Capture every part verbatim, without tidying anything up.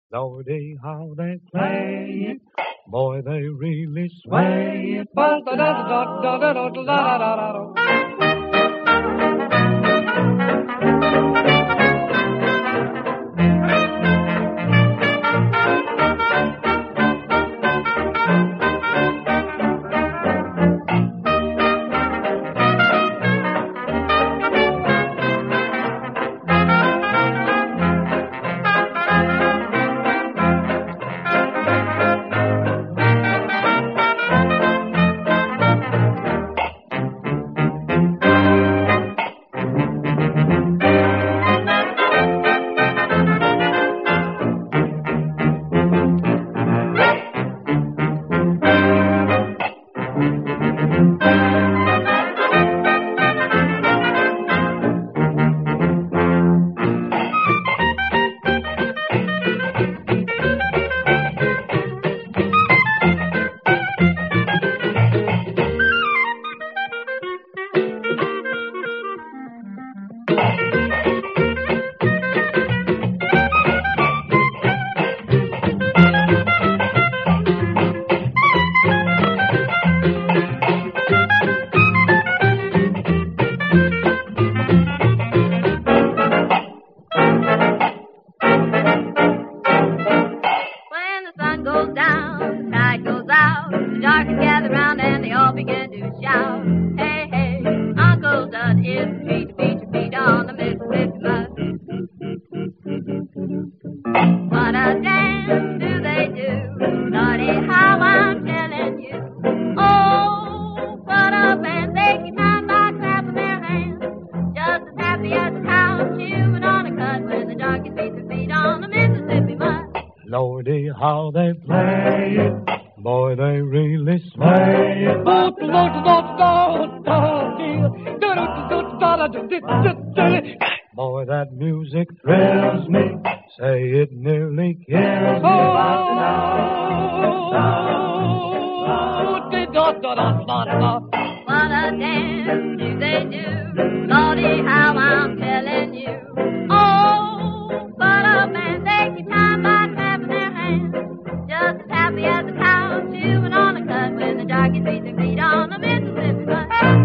Lordy, how they play it. Boy, they really sway it. Ba-da-da-da-da-da-da-da-da-da. Goes down, the tide goes out, the darkness gather round and they all begin to shout. Hey, hey, Uncle Dud is the beat, to beat your feet on the Mississippi mud. What a dance do they do, Lordy, how I'm telling you. Oh, what a band, they keep time by clapping their hands, just as happy as a cow chewing on a cud when the darkies beat their feet on the Mississippi mud. Lordy, how they play it. Boy, they really sway it. Boy, that music thrills me. Say it nearly kills me. What a dance do they do, Lordy, how I'm telling you. Oh, what a band, they keep time by clapping their hands, just as happy as a cow chewing on a cud when the darkies beat their feet on the Mississippi mud.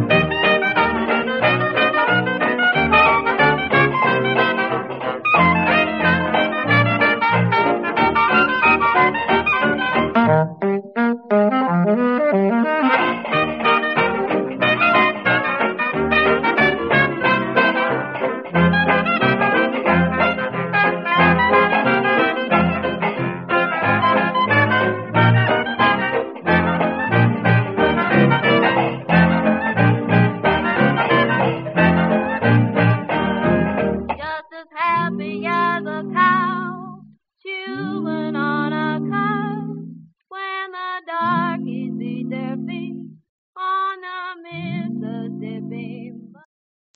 Happy as a cow chewing on a cud when the darkies beat their feet